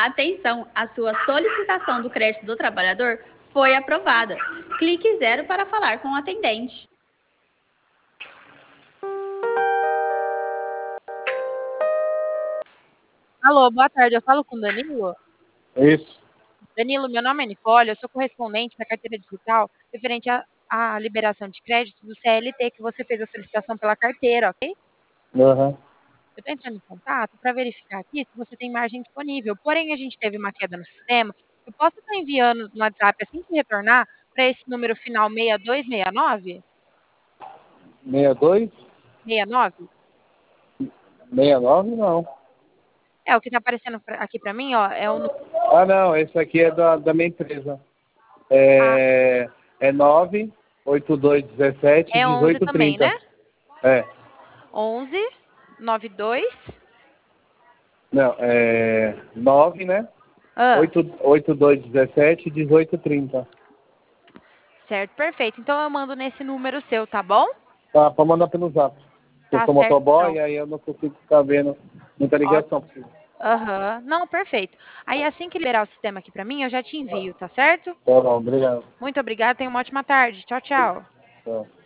Atenção, a sua solicitação do crédito do trabalhador foi aprovada. Clique 0 para falar com o atendente. Alô, boa tarde. Eu falo com o Danilo? Isso. Danilo, meu nome é Nicole, eu sou correspondente da carteira digital referente à liberação de crédito do CLT que você fez a solicitação pela carteira, ok? Uhum. Eu estou entrando em contato para verificar aqui se você tem margem disponível. Porém, a gente teve uma queda no sistema. Eu posso estar enviando no WhatsApp assim que retornar para esse número final 6269? 62? 69? 69 não. É, o que está aparecendo aqui para mim, ó, é o número. Ah, não, esse aqui é da minha empresa. Ah, É 98217 é 11 também, né? 1830. É. 11 92. Não, é 9, né? Ah, 8217 1830. certo, perfeito. Então eu mando nesse número seu, tá bom? Tá, pode mandar pelo zap. Eu Tá sou certo, motoboy então. e aí eu não consigo ficar vendo muita Ó, ligação. aham. Não, perfeito. Aí assim que liberar o sistema aqui pra mim, eu já te envio, tá certo? Tá bom, obrigado. Muito obrigada, tenha uma ótima tarde. Tchau, tchau. Tchau.